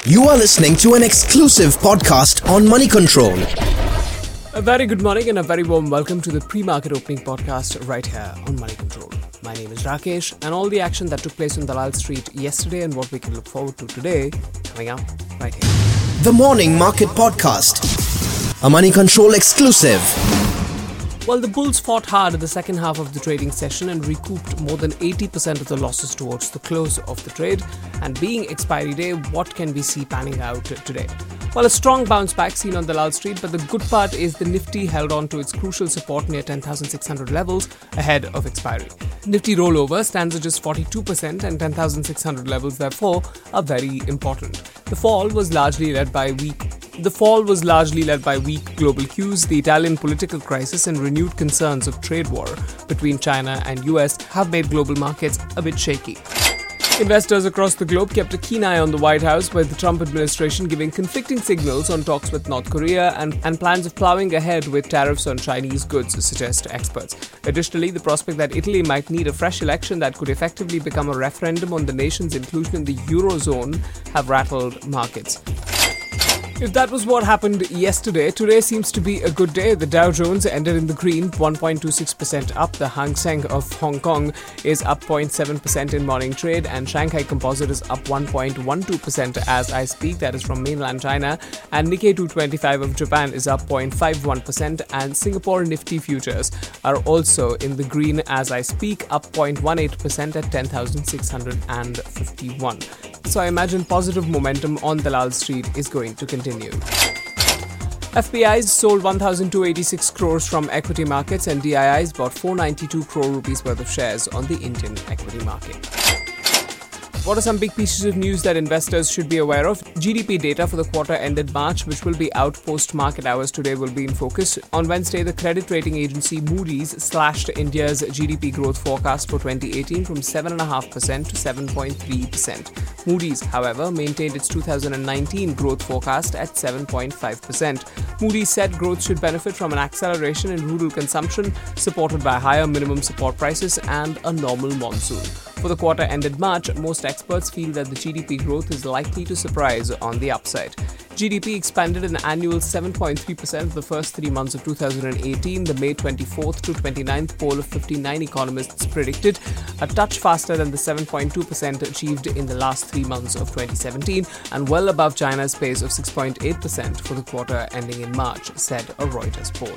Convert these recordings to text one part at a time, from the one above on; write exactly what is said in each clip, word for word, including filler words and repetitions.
You are listening to an exclusive podcast on Money Control. A very good morning and a very warm welcome to the pre-market opening podcast right here on Money Control. My name is Rakesh, and all the action that took place on Dalal Street yesterday and what we can look forward to today coming up right here. The Morning Market Podcast, a Money Control exclusive. Well, the bulls fought hard in the second half of the trading session and recouped more than eighty percent of the losses towards the close of the trade. And being expiry day, what can we see panning out today? Well, a strong bounce back seen on Dalal Street, but the good part is the Nifty held on to its crucial support near ten thousand six hundred levels ahead of expiry. Nifty rollover stands at just forty-two percent and ten thousand six hundred levels, therefore, are very important. The fall was largely led by weak The fall was largely led by weak global cues. The Italian political crisis and renewed concerns of trade war between China and U S have made global markets a bit shaky. Investors across the globe kept a keen eye on the White House, with the Trump administration giving conflicting signals on talks with North Korea and, and plans of ploughing ahead with tariffs on Chinese goods, suggest experts. Additionally, the prospect that Italy might need a fresh election that could effectively become a referendum on the nation's inclusion in the Eurozone have rattled markets. If that was what happened yesterday, today seems to be a good day. The Dow Jones ended in the green, one point two six percent up. The Hang Seng of Hong Kong is up zero point seven percent in morning trade, and Shanghai Composite is up one point one two percent as I speak. That is from mainland China. And Nikkei two twenty-five of Japan is up zero point five one percent, and Singapore Nifty futures are also in the green as I speak, up zero point one eight percent at ten thousand six hundred fifty-one. So I imagine positive momentum on Dalal Street is going to continue. F P Is sold one thousand two hundred eighty-six crores from equity markets, and D I Is bought four hundred ninety-two crore rupees worth of shares on the Indian equity market. What are some big pieces of news that investors should be aware of? G D P data for the quarter ended March, which will be out post-market hours today, will be in focus. On Wednesday, the credit rating agency Moody's slashed India's G D P growth forecast for twenty eighteen from seven point five percent to seven point three percent. Moody's, however, maintained its two thousand nineteen growth forecast at seven point five percent. Moody's said growth should benefit from an acceleration in rural consumption, supported by higher minimum support prices and a normal monsoon. For the quarter ended March, most experts feel that the G D P growth is likely to surprise on the upside. G D P expanded an annual seven point three percent for the first three months of two thousand eighteen. The May twenty-fourth to twenty-ninth poll of fifty-nine economists predicted a touch faster than the seven point two percent achieved in the last three months of twenty seventeen, and well above China's pace of six point eight percent for the quarter ending in March, said a Reuters poll.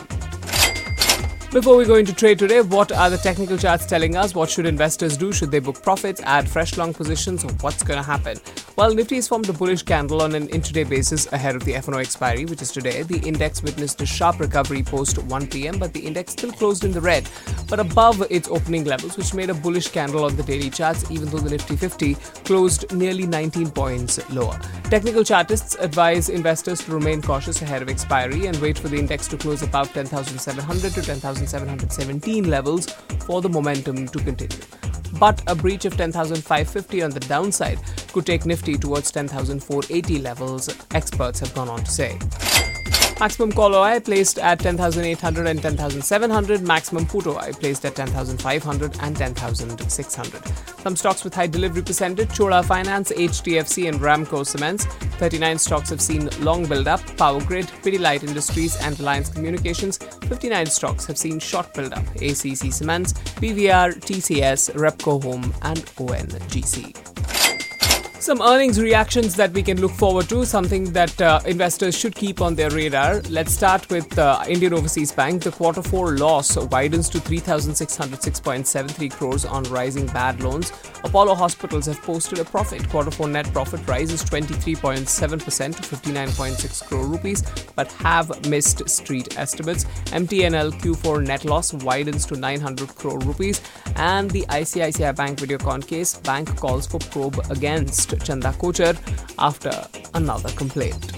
Before we go into trade today, what are the technical charts telling us? What should investors do? Should they book profits, add fresh long positions, or what's going to happen? Well, Nifty has formed a bullish candle on an intraday basis ahead of the F and O expiry, which is today. The index witnessed a sharp recovery post one p.m., but the index still closed in the red, but above its opening levels, which made a bullish candle on the daily charts, even though the Nifty fifty closed nearly nineteen points lower. Technical chartists advise investors to remain cautious ahead of expiry and wait for the index to close above ten thousand seven hundred to ten thousand seven hundred seventeen levels for the momentum to continue. But a breach of ten thousand five hundred fifty on the downside could take Nifty towards ten thousand four hundred eighty levels, experts have gone on to say. Maximum call O I placed at ten thousand eight hundred and ten thousand seven hundred. Maximum put O I placed at ten thousand five hundred and ten thousand six hundred. Some stocks with high delivery percentage: Chola Finance, H D F C and Ramco Cements. thirty-nine stocks have seen long build-up: Power Grid, Pidilite Industries and Reliance Communications. fifty-nine stocks have seen short build-up: A C C Cements, P V R, T C S, Repco Home and O N G C. Some earnings reactions that we can look forward to, something that uh, investors should keep on their radar. Let's start with uh, Indian Overseas Bank. The quarter four loss widens to three thousand six hundred six point seven three crores on rising bad loans. Apollo Hospitals have posted a profit. Quarter four net profit rises twenty-three point seven percent to fifty-nine point six crore rupees, but have missed street estimates. M T N L Q four net loss widens to nine hundred crore rupees, and the I C I C I Bank Videocon case, bank calls for probe against Chanda Kochar after another complaint.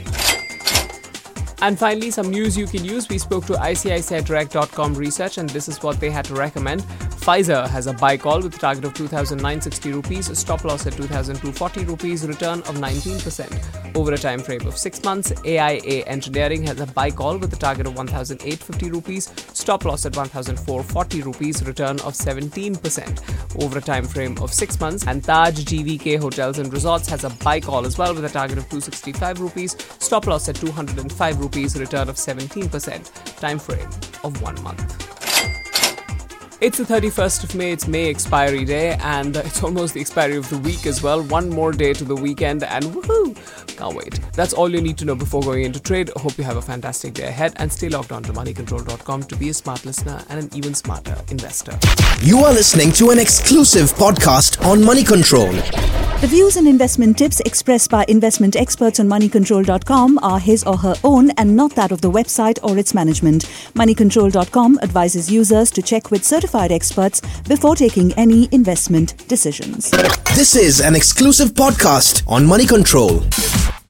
And finally, some news you can use. We spoke to I C I C I Direct dot com research, and this is what they had to recommend. Pfizer has a buy call with a target of two thousand nine hundred sixty rupees, stop loss at two thousand two hundred forty rupees, return of nineteen percent over a time frame of six months. A I A Engineering has a buy call with a target of one thousand eight hundred fifty rupees, stop loss at one thousand four hundred forty rupees, return of seventeen percent over a time frame of six months. And Taj G V K Hotels and Resorts has a buy call as well with a target of two hundred sixty-five rupees, stop loss at two hundred five rupees, return of seventeen percent, time frame of one month. It's the thirty-first of May, it's May expiry day, and it's almost the expiry of the week as well. One more day to the weekend, and woohoo! Can't wait. That's all you need to know before going into trade. Hope you have a fantastic day ahead, and stay logged on to money control dot com to be a smart listener and an even smarter investor. You are listening to an exclusive podcast on Money Control. The views and investment tips expressed by investment experts on money control dot com are his or her own and not that of the website or its management. money control dot com advises users to check with certified experts before taking any investment decisions. This is an exclusive podcast on Money Control.